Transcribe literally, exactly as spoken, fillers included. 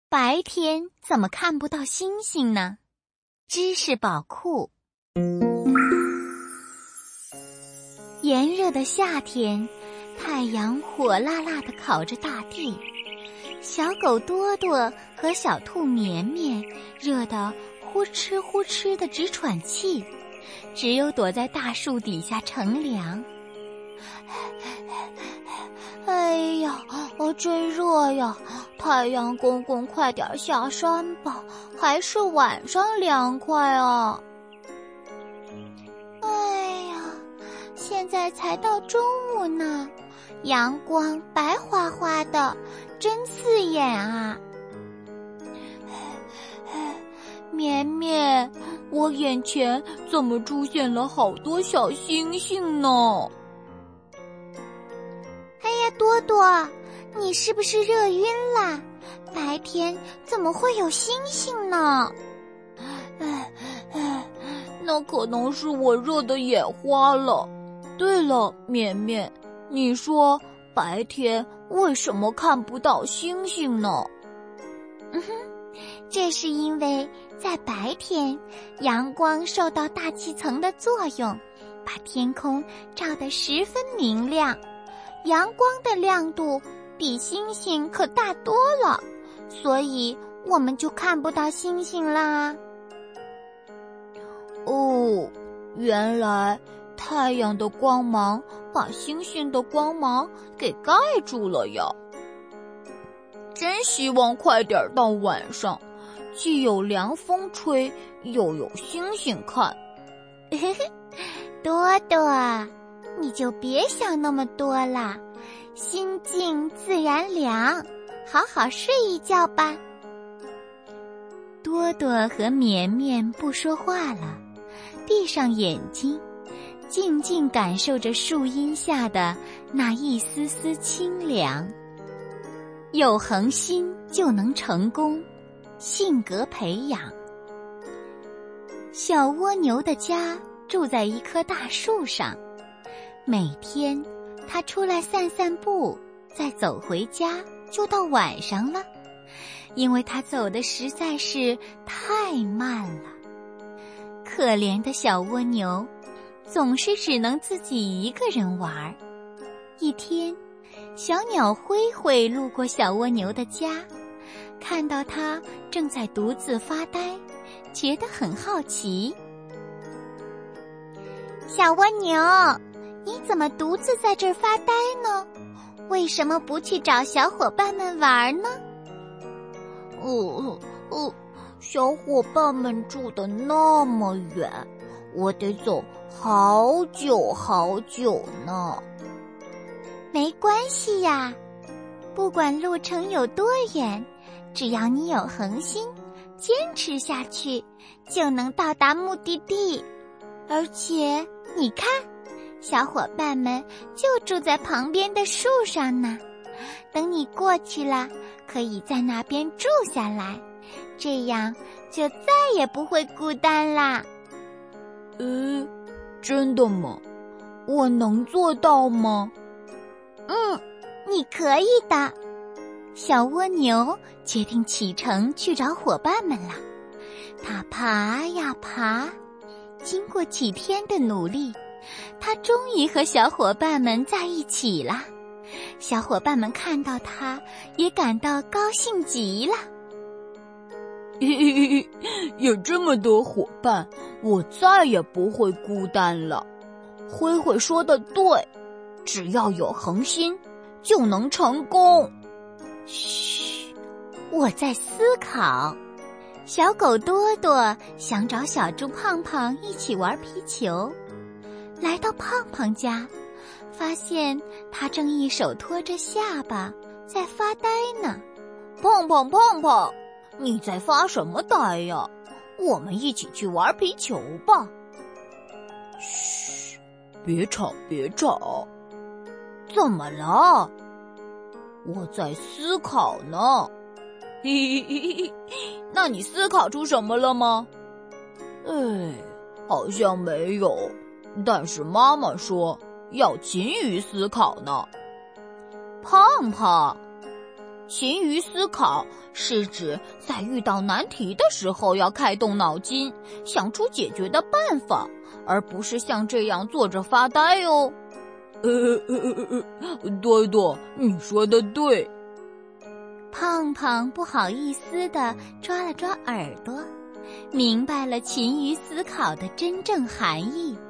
白天怎么看不到星星呢？知识宝库。炎热的夏天，太阳火辣辣地烤着大地，小狗多多和小兔绵绵热得呼哧呼哧地直喘气，只有躲在大树底下乘凉。哎呀，我真热呀！太阳公公快点下山吧，还是晚上凉快啊！哎呀，现在才到中午呢，阳光白花花的，真刺眼啊！绵绵，我眼前怎么出现了好多小星星呢？哎呀，多多，你是不是热晕了？白天怎么会有星星呢？哎哎，那可能是我热得眼花了。对了，绵绵，你说白天为什么看不到星星呢？嗯哼，这是因为在白天，阳光受到大气层的作用，把天空照得十分明亮。阳光的亮度比星星可大多了，所以我们就看不到星星啦。哦，原来太阳的光芒把星星的光芒给盖住了呀！真希望快点到晚上，既有凉风吹，又有星星看。嘿嘿，多多，你就别想那么多啦，心静自然凉，好好睡一觉吧。多多和绵绵不说话了，闭上眼睛，静静感受着树荫下的那一丝丝清凉。有恒心就能成功，性格培养。小蜗牛的家住在一棵大树上，每天它出来散散步，再走回家就到晚上了，因为它走的实在是太慢了。可怜的小蜗牛，总是只能自己一个人玩。一天，小鸟灰灰路过小蜗牛的家，看到它正在独自发呆，觉得很好奇。小蜗牛，你怎么独自在这儿发呆呢？为什么不去找小伙伴们玩呢？哦哦，小伙伴们住得那么远，我得走好久好久呢。没关系呀，不管路程有多远，只要你有恒心，坚持下去，就能到达目的地。而且，你看，小伙伴们就住在旁边的树上呢。等你过去了，可以在那边住下来，这样就再也不会孤单啦。呃，真的吗？我能做到吗？嗯，你可以的。小蜗牛决定启程去找伙伴们了。它爬呀爬，经过几天的努力，它终于和小伙伴们在一起了。小伙伴们看到它，也感到高兴极了。有这么多伙伴，我再也不会孤单了。灰灰说的对，只要有恒心，就能成功。嘘，我在思考。小狗多多想找小猪胖胖一起玩皮球，来到胖胖家，发现他正一手托着下巴在发呆呢。胖胖胖胖，你在发什么呆呀？我们一起去玩皮球吧。 嘘，别吵别吵。 怎么了？ 我在思考呢。 嘿嘿嘿嘿，那你思考出什么了吗？ 哎，好像没有，但是妈妈说要勤于思考呢。 胖胖， 勤于思考是指在遇到难题的时候要开动脑筋，想出解决的办法，而不是像这样坐着发呆哦。 呃呃呃呃，多多，你说的对。 胖胖不好意思地抓了抓耳朵，明白了勤于思考的真正含义。